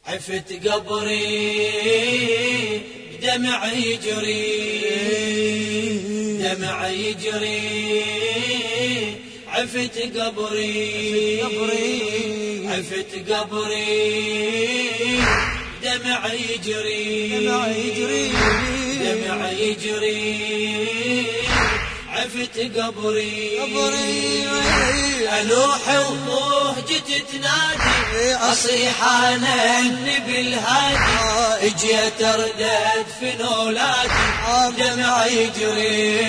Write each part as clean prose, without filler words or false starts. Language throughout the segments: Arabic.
عفت قبري بدمع يجري، دمع يجري. عفت قبري، عفت قبري دمع يجري، دمع يجري. عفت قبري، ألوح ومهجتي تنادي، أصيح أنا النبي الهادي، اجيت أردد في نولادي دمع يجري.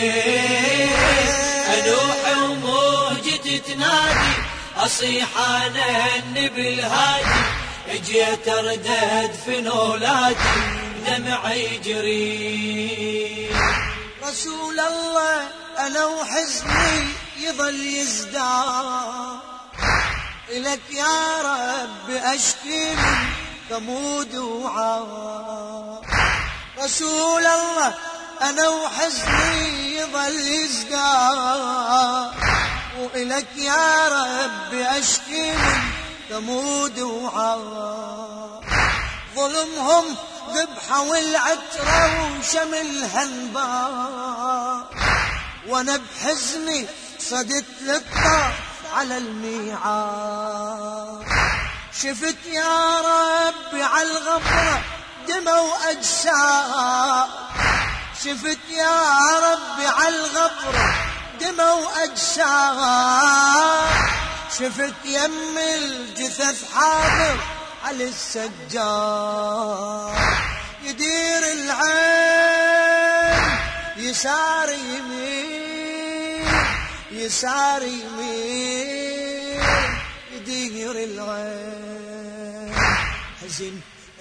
ألوح ومهجتي تنادي، أصيح أنا النبي الهادي، اجيت أردد في نولادي دمع يجري. رسول الله أنا وحزني يظل يزداد، إلك يا رب أشكي من ثمود وعاد. رسول الله أنا وحزني يظل يزداد، وإلك يا رب أشكي من ثمود وعاد. ظلمهم ذبحة والعترة وشملها انباء، وانا بحزني صدت للطاف على الميعاد. شفت يا ربي على الغفرة دمى وأجساد، شفت يا ربي على الغفرة دمى وأجساد. شفت يم الجثث حاضر على السجاد، يدير العين يسار يمين، يسار يمين، يدير العين. حزن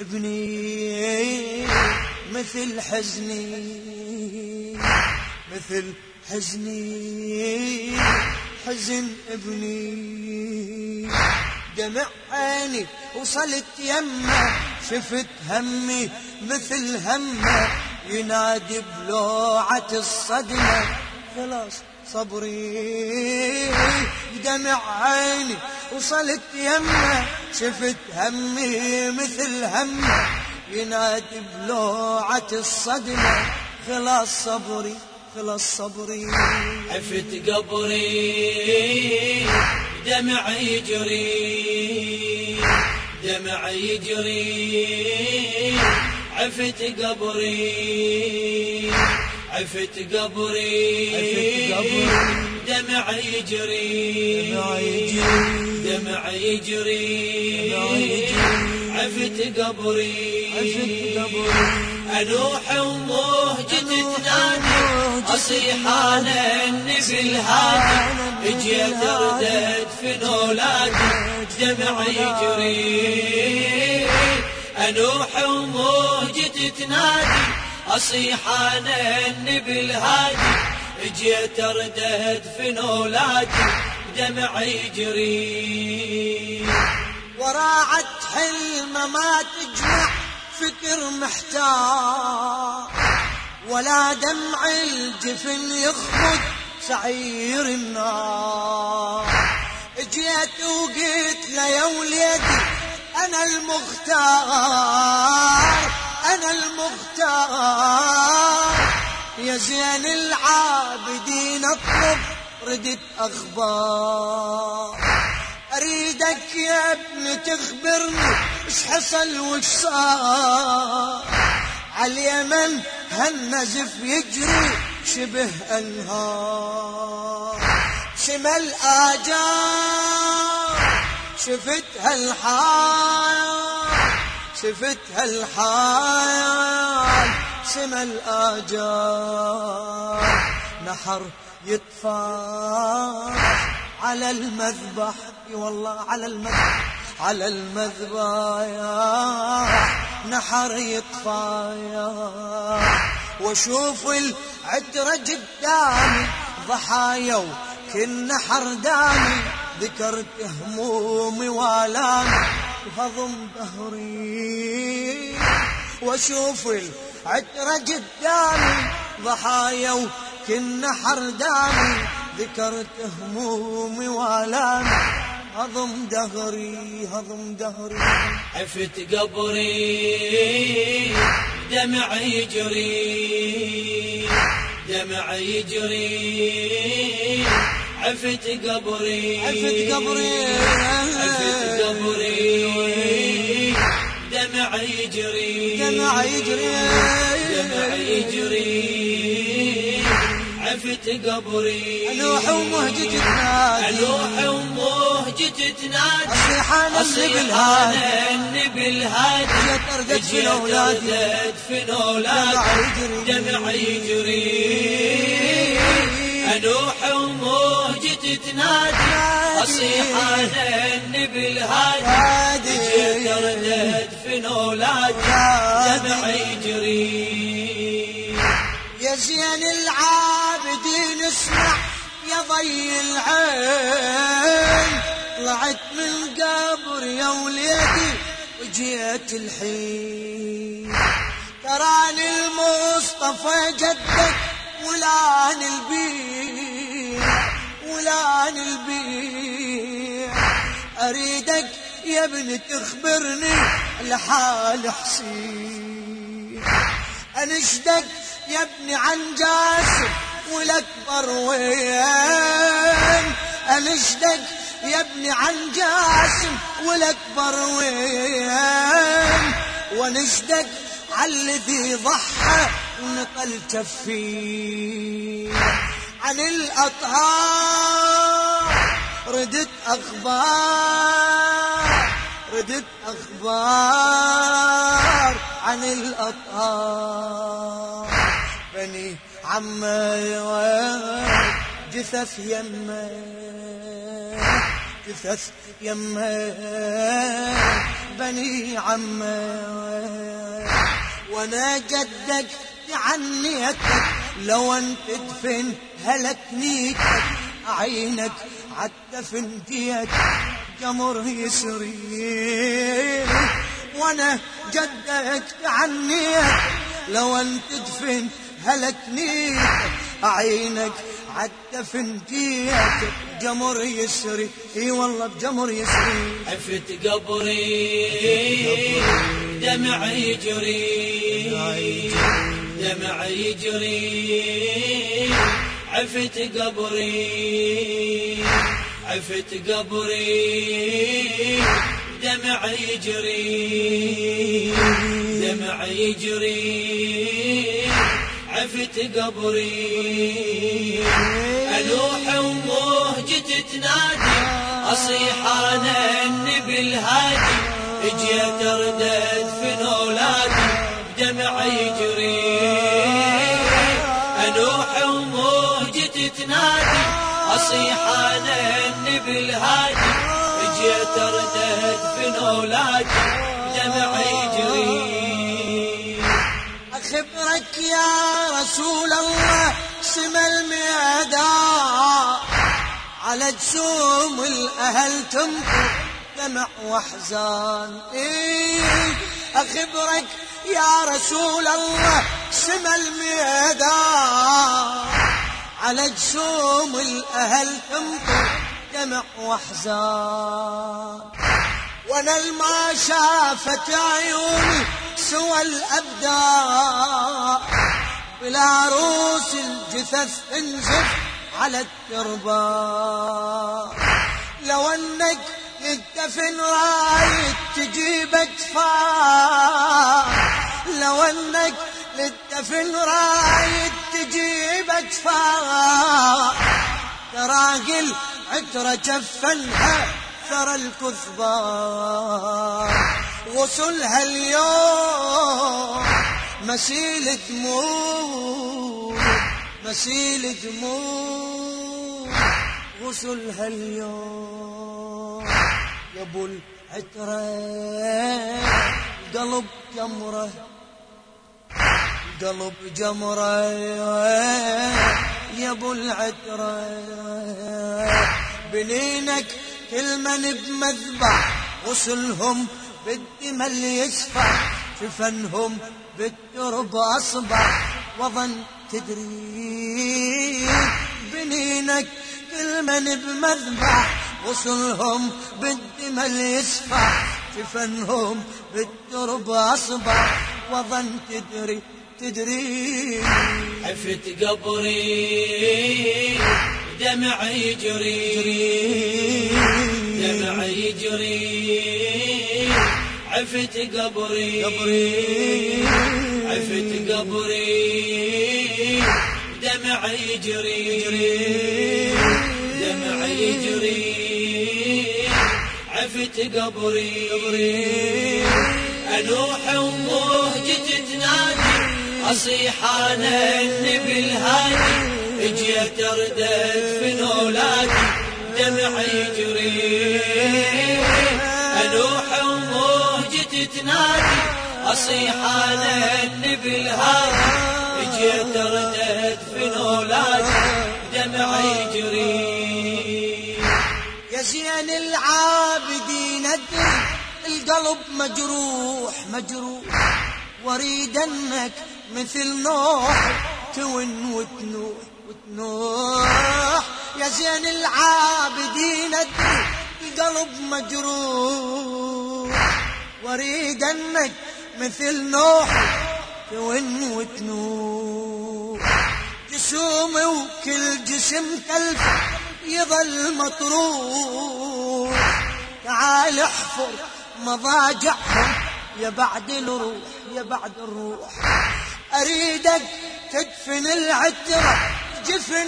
ابني مثل حزني، مثل حزني، حزن ابني. دمع عيني وصلت يمه، شفت همي مثل همه، ينادي بلوعة الصدمة خلاص صبري. دمع عيني وصلت يمه، شفت همي مثل همه، ينادي بلوعة الصدمة خلاص صبري، خلاص صبري. عفت قبري دمع يجري، دمع يجري. عفت قبري، عفت قبري دمع يجري، دمع يجري. عفت قبري، ألوح ومهجتي تنادي، أصيح أنا النبي الهادي، اجيت أردد في نولادي دمع يجري. ألوح ومهجتي تنادي، أصيح أنا النبي الهادي، اجيت أردد في نولادي دمع يجري. وراعت حلمة ما تجمع فكر محتار، ولا دمع الجفن يخمد سعير النار. اجيت وقلت له يا وليدي أنا المختار، أنا المختار. يا زين العابدين اطلب ردت أخبار، أريدك يا ابن تخبرني ايش حصل وش صار. عاليمن هالنزف يجري شبه أنهار، سما الآجار شفت هالحال، شفت هالحال. سما الآجار نحر يطفح على المذبح، والله على المذبح، على المذبح نحر يطفح. واشوف العترة قدامي ضحايا وكل نحر دامي، ذكرت همومي والامي وهضم ظهري. واشوف العترة قدامي ضحايا وكل نحر دامي، ذكرت همومي والامي هضم دهري هضم دهري. عفت قبري دمع يجري دمع يجري عفت قبري عفت قبري عفت قبري دمع يجري دمع يجري دمع يجري عفت قبري. ألوح ومهجة تنادي ألوح ومهجة تنادي أصيحان النبي الهادي جت أردت في أولادي دمع يجري. ألوح ومهجة تنادي أصيحان النبي الهادي جت أردت في أولادي دمع يجري. يا زين العابدين اسمع يا ضي العين، طلعت من قبر يا وليدي وجيت الحين. تراني المصطفى جدك ولان البيع ولان البيع، اريدك يا ابن تخبرني لحال حسين. انشدك يا ابني عن جاسم والاكبر وين، انشدك يا ابني عن جاسم والاكبر وين، ونشدك على الذي ضحى ونقل كفيه. عن الاطهار ردت اخبار ردت اخبار عن الاطهار. بني عمي جثث يمه جثث يمه بني عمي، وانا جدك تعنيتك لو انت تدفن هلكنيتك، عينك عالدفن جيت جمر يسري. وانا جدك تعنيتك لو انت تدفن هلكنيتك، عينك عالدفن جيت جمر يسري. اي والله بجمر يسري. عفت قبري دمع يجري دمع يجري عفت قبري عفت قبري دمع يجري دمع يجري عفت قبري. ألوح ومهجة تنادي أصيحان النبي الهادي اجيت اردت في أولادي دمع يجري. ألوح ومهجة تنادي أصيحان النبي الهادي اجيت اردت في أولادي دمع يجري. أخبرك يا رسول الله سما الميدان، على جسوم الأهل تمطر دمع وأحزان. إيه أخبرك يا رسول الله سما الميدان، على جسوم الأهل تمطر دمع وأحزان. وانا الما شافت عيوني سوى الأبدان، بلا روس الجثث انزف على التربان. لو انك للدفن رايد تجيب اجفاء، لو انك للدفن رايد تجيب اجفاء، تراقي العترة جفنها ثرى الكثبان. غسلها اليوم مسيل دموع مسيل دموع، غسلها اليوم يا ابو العترة قلب جمرة قلب جمرة يا ابو العترة. بنينك كل من بمذبح غسلهم بالدم اللي يشفع، شفنهم بالترب أصبح وظن تدري. بنينك كل من بمذبح وصلهم بالدمى يسفح، جفنهم بالترب أصبح، وظن تدري عفت قبري دمع يجري، دمع يجري، عفت قبري، عفت قبري دمع يجري، دمع يجري، عفت قبري. ألوح ومهجة تنادي، أصيح أنا النبي الهادي، اجيت اردت في اولادي دمع يجري. ألوح ومهجة تنادي، أصيح أنا النبي الهادي، اجيت اردت في اولادي دمع يجري. يا زين العابدين ادري القلب مجروح مجروح، واريد انك مثل نوح تون وتنوح وتنوح. يا زين العابدين ادري القلب مجروح، واريد انك مثل نوح تون وتنوح. جسومي وكل جسم كلف يظل مطروح، تعال احفر مضاجعهم يا بعد الروح يا بعد الروح. اريدك تدفن العترة جفن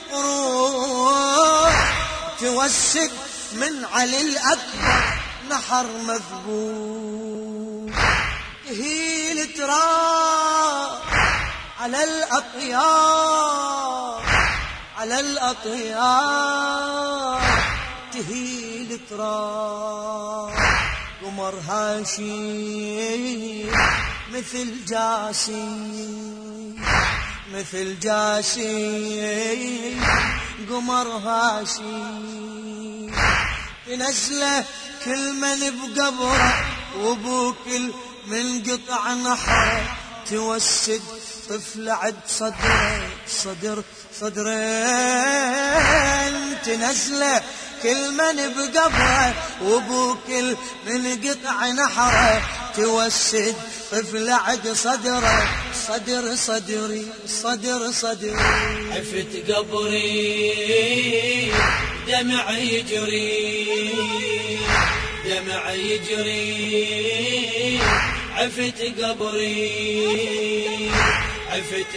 مقروح، توسد من علي الأكبر نحر مذبوح. تهيل تراب على الأطيار على الأطيار، تهيل تراب قمر هاشي مثل جاسي مثل جاسي، قمر هاشي تنزله كل من بقبره، وابوك من قطع نحره توسد طفل عد صدرين تنزله كل من بقبره، وابوك من قطع نحره توسد طفل عد صدره. صدري عفت قبري دمع يجري، دمع يجري، عفت قبري، عفت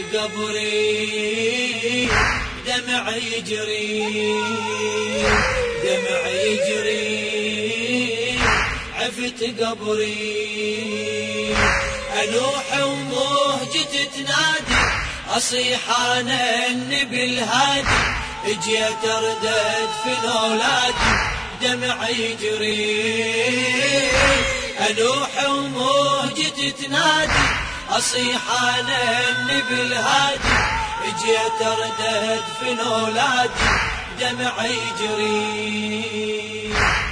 قبري دمع يجري، دمع يجري، عفت قبري. ألوح ومهجة تنادي، أصيح أنا النبي الهادي، اجيت اردت في اولادي دمع يجري. ألوح ومهجة تنادي، أصيح أنا النبي الهادي، اجيت اردت في اولادي دمع يجري.